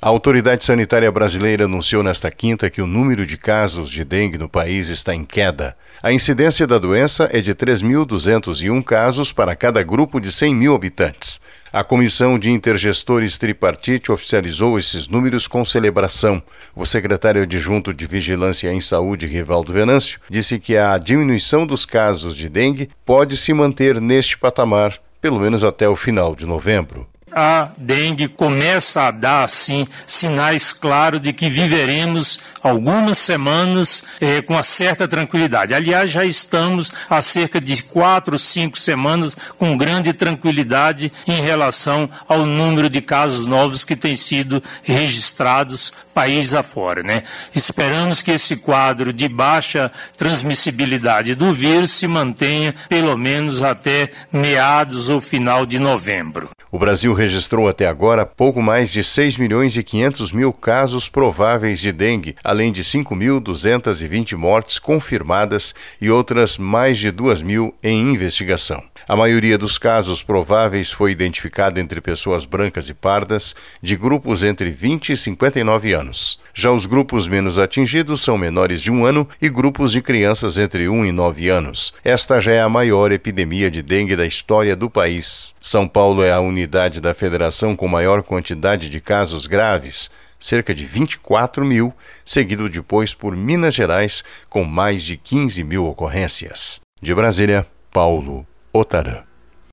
A Autoridade Sanitária Brasileira anunciou nesta quinta que o número de casos de dengue no país está em queda. A incidência da doença é de 3.201 casos para cada grupo de 100 mil habitantes. A Comissão de Intergestores Tripartite oficializou esses números com celebração. O secretário adjunto de Vigilância em Saúde, Rivaldo Venâncio, disse que a diminuição dos casos de dengue pode se manter neste patamar, pelo menos até o final de novembro. A dengue começa a dar, assim, sinais claros de que viveremos algumas semanas com uma certa tranquilidade. Aliás, já estamos há cerca de 4 ou 5 semanas com grande tranquilidade em relação ao número de casos novos que têm sido registrados país afora, né? Esperamos que esse quadro de baixa transmissibilidade do vírus se mantenha pelo menos até meados ou final de novembro. O Brasil registrou até agora pouco mais de 6.500.000 casos prováveis de dengue, além de 5.220 mortes confirmadas e outras mais de 2.000 em investigação. A maioria dos casos prováveis foi identificada entre pessoas brancas e pardas, de grupos entre 20 e 59 anos. Já os grupos menos atingidos são menores de 1 ano e grupos de crianças entre 1 e 9 anos. Esta já é a maior epidemia de dengue da história do país. São Paulo é a unidade da federação com maior quantidade de casos graves, cerca de 24 mil, seguido depois por Minas Gerais, com mais de 15 mil ocorrências. De Brasília, Paulo Otarã.